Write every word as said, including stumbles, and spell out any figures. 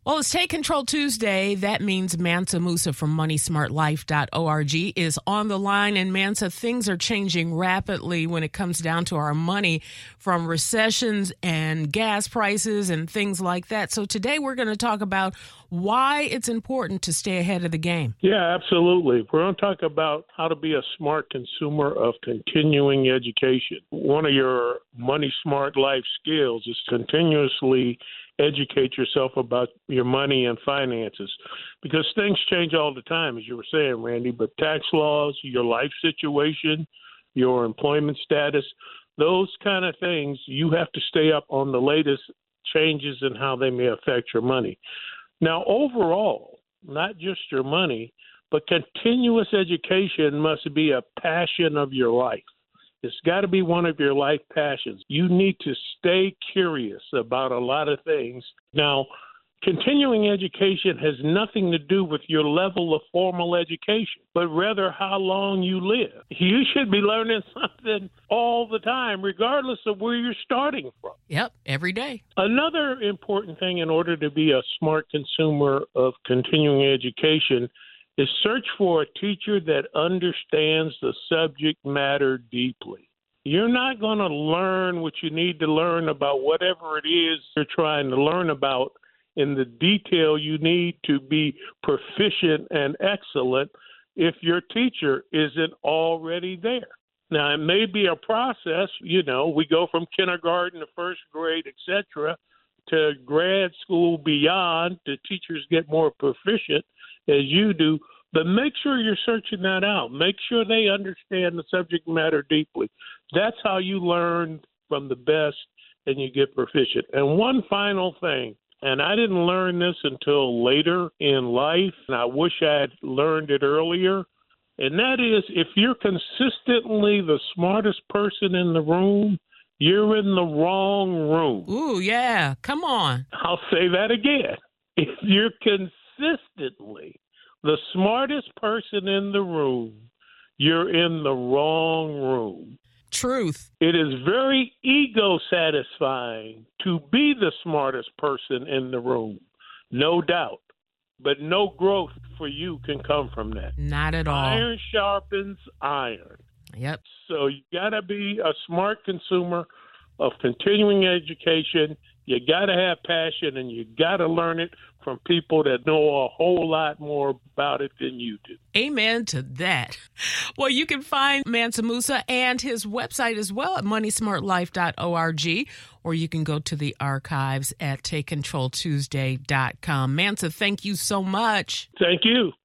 Well, it's Take Control Tuesday. That means Mansa Musa from money smart life dot org is on the line. And Mansa, things are changing rapidly when it comes down to our money, from recessions and gas prices and things like that. So today we're going to talk about why it's important to stay ahead of the game. Yeah, absolutely. We're going to talk about how to be a smart consumer of continuing education. One of your money smart life skills is continuously educate yourself about your money and finances, because things change all the time, as you were saying, Randy, but tax laws, your life situation, your employment status, those kind of things, you have to stay up on the latest changes and how they may affect your money. Now, overall, not just your money, but continuous education must be a passion of your life. It's got to be one of your life passions. You need to stay curious about a lot of things. Now, continuing education has nothing to do with your level of formal education, but rather how long you live. You should be learning something all the time, regardless of where you're starting from. Yep, every day. Another important thing in order to be a smart consumer of continuing education is search for a teacher that understands the subject matter deeply. You're not going to learn what you need to learn about whatever it is you're trying to learn about in the detail you need to be proficient and excellent if your teacher isn't already there. Now, it may be a process. You know, we go from kindergarten to first grade, et cetera, to grad school beyond. The teachers get more proficient as you do, but make sure you're searching that out. Make sure they understand the subject matter deeply. That's how you learn from the best and you get proficient. And one final thing, and I didn't learn this until later in life, and I wish I had learned it earlier, and that is, if you're consistently the smartest person in the room, you're in the wrong room. Ooh, yeah. Come on. I'll say that again. If you're consistently the smartest person in the room, you're in the wrong room. Truth. It is very ego satisfying to be the smartest person in the room, no doubt. But no growth for you can come from that. Not at all. Iron sharpens iron. Yep. So you got to be a smart consumer of continuing education. You got to have passion, and you got to learn it from people that know a whole lot more about it than you do. Amen to that. Well, you can find Mansa Musa and his website as well at money smart life dot org, or you can go to the archives at take control tuesday dot com. Mansa, thank you so much. Thank you.